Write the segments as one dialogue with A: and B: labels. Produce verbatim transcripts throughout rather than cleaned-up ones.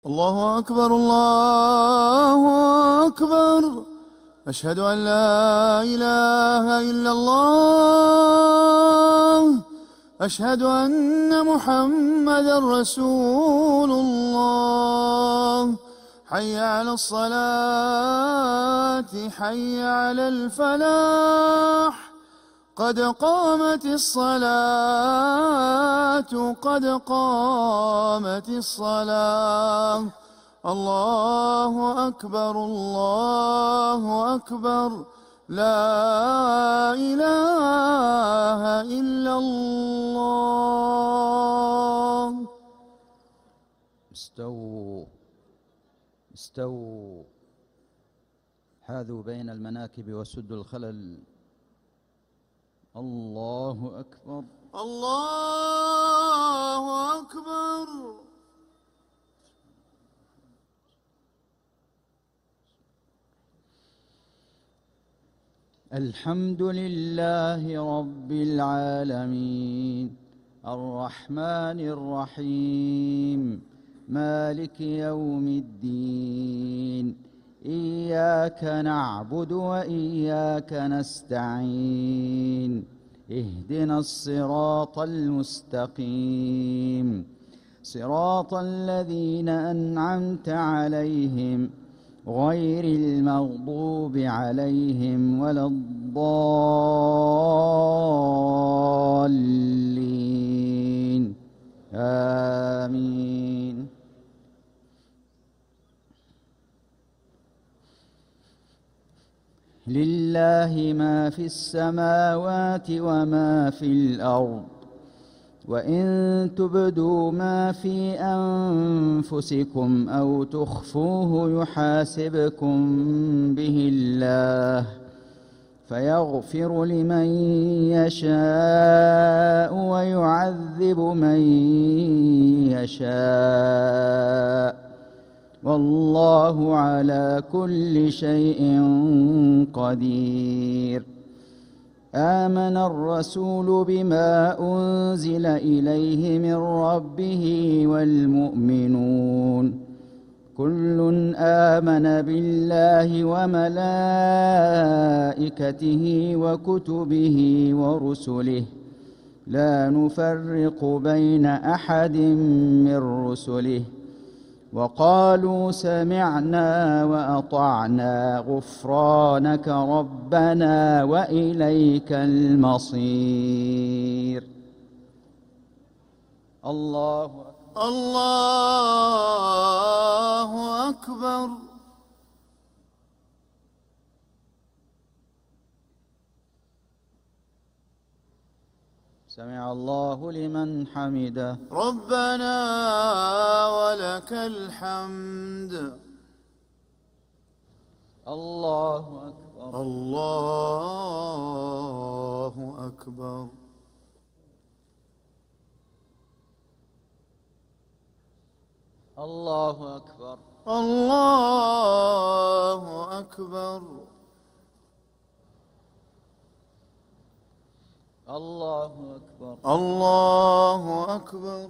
A: الله أكبر الله أكبر. أشهد أن لا إله إلا الله. أشهد أن محمدا رسول الله. حي على الصلاة حي على الفلاح. قد قامت الصلاة قد قامت الصلاة. الله أكبر الله أكبر. لا إله إلا الله.
B: استووا استووا حاذوا بين المناكب وسدوا الخلل. الله أكبر
A: الله أكبر.
B: الحمد لله رب العالمين الرحمن الرحيم مالك يوم الدين. إياك نعبد وإياك نستعين. اهدنا الصراط المستقيم صراط الذين أنعمت عليهم غير المغضوب عليهم ولا الضالين. آمين. لله ما في السماوات وما في الأرض وإن تبدوا ما في أنفسكم أو تخفوه يحاسبكم به الله فيغفر لمن يشاء ويعذب من يشاء والله على كل شيء قدير. آمن الرسول بما أنزل إليه من ربه والمؤمنون كل آمن بالله وملائكته وكتبه ورسله لا نفرق بين أحد من رسله وقالوا سمعنا وأطعنا غفرانك ربنا وإليك المصير. الله أكبر
A: الله أكبر.
B: سمع الله لمن حمده.
A: ربنا ولك الحمد.
B: الله أكبر
A: الله أكبر.
B: الله أكبر
A: الله أكبر.
B: الله أكبر
A: الله أكبر.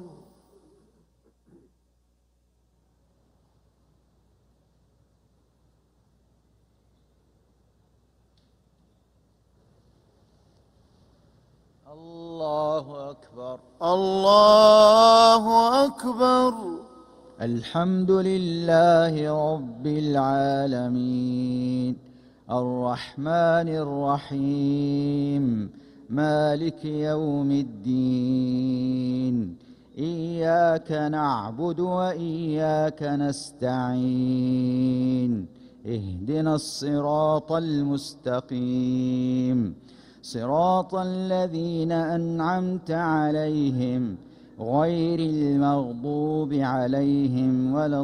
B: الله أكبر
A: الله أكبر.
B: الحمد لله رب العالمين الرحمن الرحيم مالك يوم الدين. إياك نعبد وإياك نستعين. اهدنا الصراط المستقيم صراط الذين أنعمت عليهم غير المغضوب عليهم ولا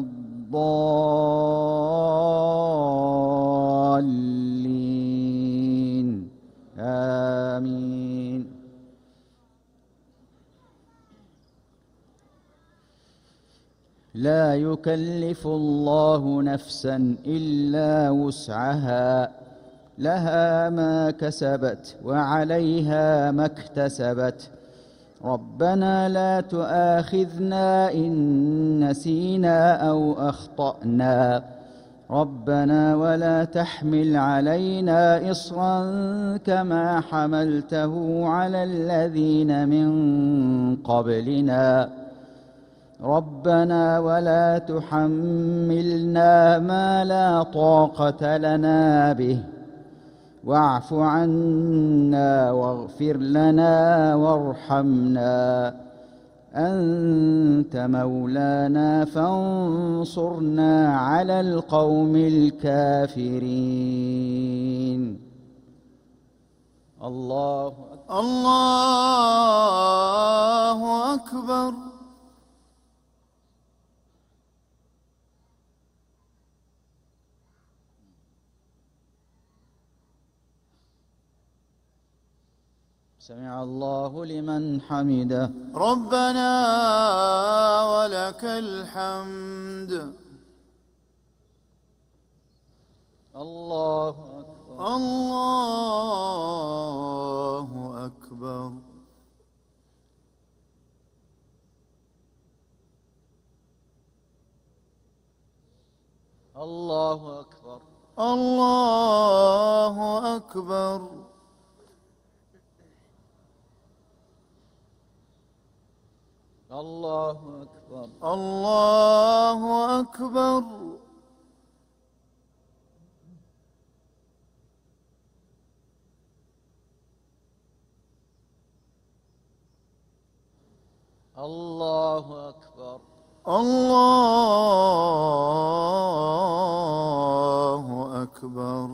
B: الضالين. آمين. لا يكلف الله نفسا إلا وسعها لها ما كسبت وعليها ما اكتسبت ربنا لا تؤاخذنا إن نسينا أو أخطأنا ربنا ولا تحمل علينا إصرا كما حملته على الذين من قبلنا ربنا ولا تحملنا ما لا طاقة لنا به واعف عنا واغفر لنا وارحمنا أنت مولانا فانصرنا على القوم الكافرين. الله أكبر.
A: الله أكبر.
B: سمع الله لمن حمده.
A: ربنا ولك الحمد.
B: الله أكبر.
A: الله أكبر.
B: الله أكبر.
A: الله أكبر.
B: الله أكبر.
A: الله أكبر.
B: الله أكبر.
A: الله أكبر.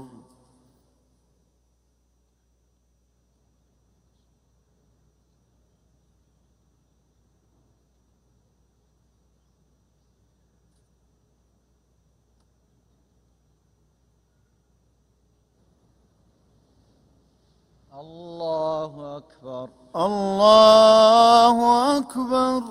B: الله أكبر.
A: الله أكبر.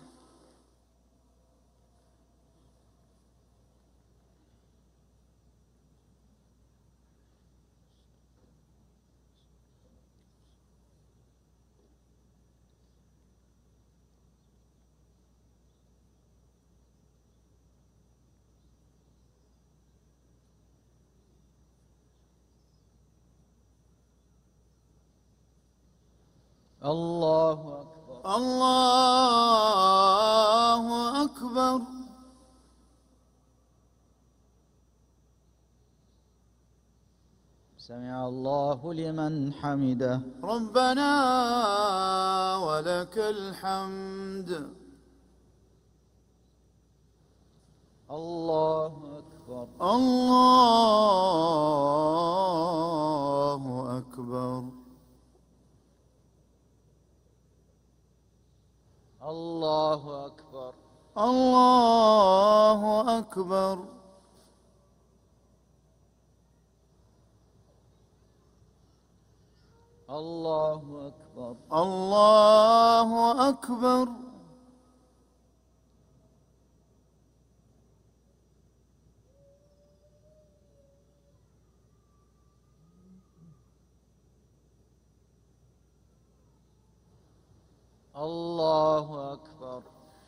B: الله أكبر.
A: الله أكبر.
B: سمع الله لمن حمده.
A: ربنا ولك الحمد.
B: الله أكبر.
A: الله أكبر.
B: الله أكبر.
A: الله أكبر.
B: الله أكبر.
A: الله أكبر.
B: الله أكبر.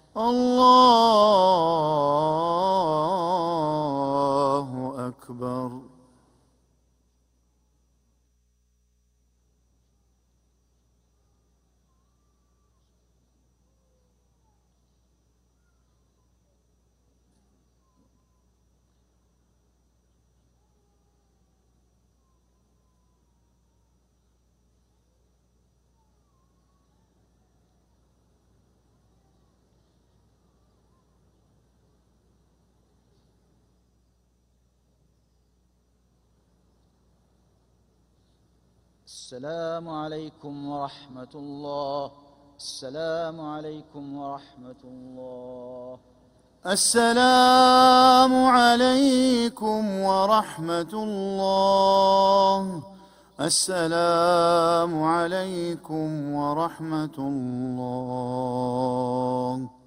A: الله أكبر.
B: السلام عليكم ورحمة الله. السلام عليكم ورحمة الله.
A: السلام عليكم ورحمة الله. السلام عليكم ورحمة الله.